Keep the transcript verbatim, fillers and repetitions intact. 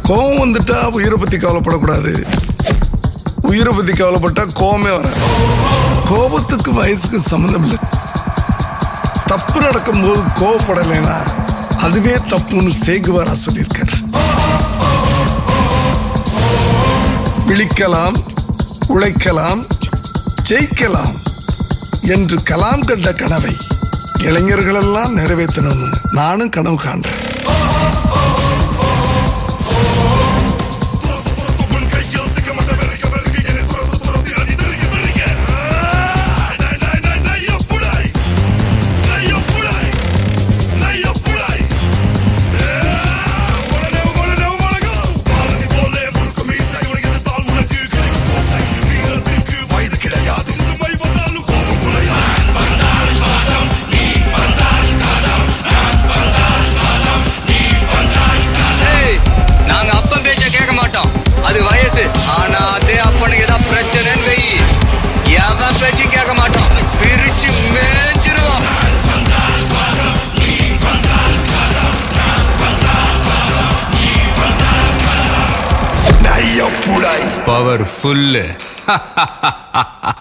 கோபம் வந்துட்டா உயிரை பத்தி கவலைப்படக்கூடாது, உயிரை பத்தி கவலைப்பட்டா கோபமே வர. கோபத்துக்கு வயசுக்கு சம்மந்தம் இல்லை. தப்பு நடக்கும்போது கோபப்படலைன்னா அதுவே தப்புன்னு சேகுவாரா சொல்லியிருக்காரு. விழிக்கலாம், உழைக்கலாம், ஜெயிக்கலாம் என்று கலாம் கண்ட கனவை இளைஞர்களெல்லாம் நிறைவேற்றணும்னு நானும் கனவு காண்றேன். அது வயசு, ஆனா அதே அப்பனுக்கு ஏதாவது பிரச்சனைன்னு வை, எவன் பேச்சும் கேட்க மாட்டான், பிரிச்சு மேய்ச்சிருவான். பவர்ஃபுல்.